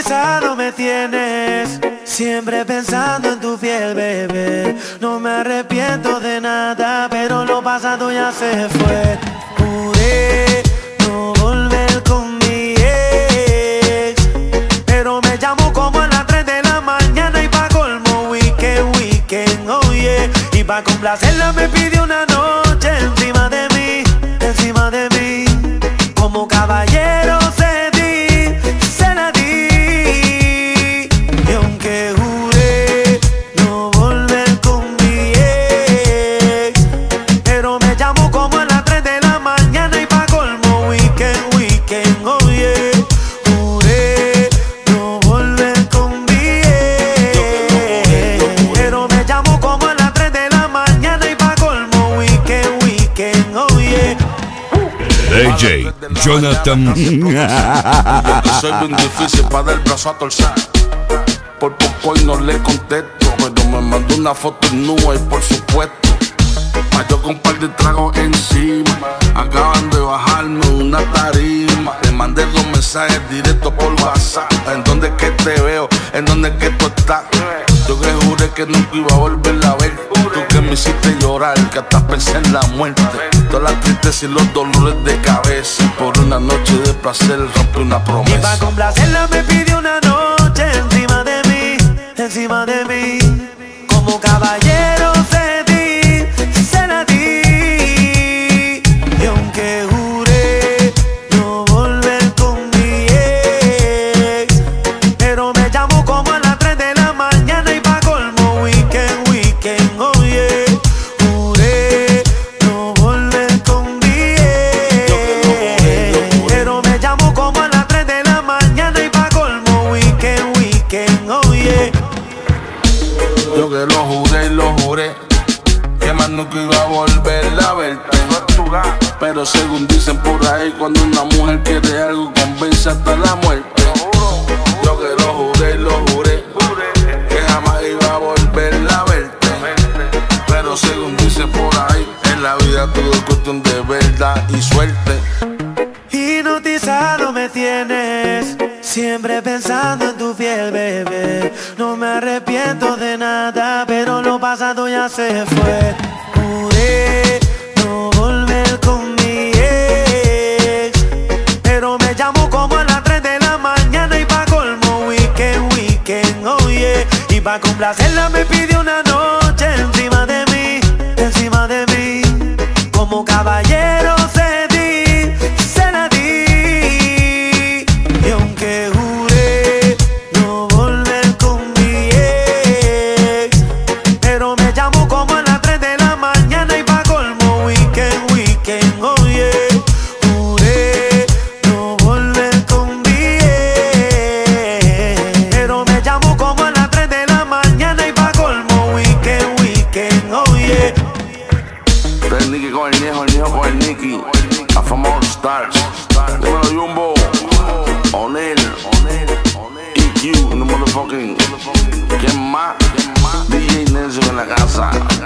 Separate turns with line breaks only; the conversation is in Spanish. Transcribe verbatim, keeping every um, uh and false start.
Hipnotizado me tienes, siempre pensando en tu piel, bebé. No me arrepiento de nada, pero lo pasado ya se fue. Juré no volver con mi ex, pero me llamó como a las tres de la mañana y pa' colmo weekend, weekend, oh yeah. Y pa' complacerla me pidió una noche encima de mí, encima de mí. Como caballero se di, se la di. Y aunque juré no volver con mi ex, pero me llamó como a las tres de la mañana y pa' colmo weekend, weekend, oh yeah. Juré no volver con mi ex, pero me llamó como a las tres de la mañana y pa' colmo weekend, weekend, oh yeah.
D J Jonathan.
Yo soy bien difícil para dar el brazo a torcer. Por poco y no le contesto, pero me mandó una foto nua y por supuesto pa' yo con un par de tragos encima. Acaban de bajarme una tarima. Le mandé dos mensajes directos por WhatsApp. ¿En dónde es que te veo? ¿En dónde es que tú estás? Yo que juré que nunca iba a volver a ver. Tú que me hiciste llorar, que hasta pensé en la muerte. Todas las tristezas y los dolores de cabeza. Por una noche de placer rompí una promesa.
Y pa' complacerla me pidió una noche encima de mí, encima de mí. Como caballero se di, se la di. Y aunque juré no volver con mi ex, pero me llamó como a las tres de la mañana y pa' colmo weekend, weekend, oh yeah. Juré no volver con mi ex, pero me llamó como a las tres de la mañana y pa' colmo weekend, weekend, oh yeah.
Yo que lo juré y lo juré, que más nunca iba a volver a verte. Pero según dicen por ahí, cuando una mujer quiere algo, convence hasta la muerte. Yo que lo juré y lo juré, que jamás iba a volver a verte. Pero según dicen por ahí, en la vida todo es cuestión de verdad y suerte.
Hipnotizado me tienes, siempre pensando en tu piel, bebé. No me arrepiento de nada, pero lo pasado ya se fue. Juré no volver con mi ex, pero me llamó como a las tres de la mañana y pa' colmo weekend, weekend, oh yeah. Y pa' complacerla me pidió una noche encima de mí, encima de mí. Como caballero se di, se la di. Y aunque juré no volver con mi ex, pero me llamó como a las tres de la mañana y pa' colmo weekend, weekend, oh yeah. Juré no volver con mi ex, pero me llamó como a las tres de la mañana y pa' colmo weekend, weekend, oh yeah.
El Nicky con el viejo, el viejo con el Nicky. A famoso Stars. Dímelo Jumbo, O'Neal, E Q, no motherfucking. ¿Quién más? D J Nelson en la casa.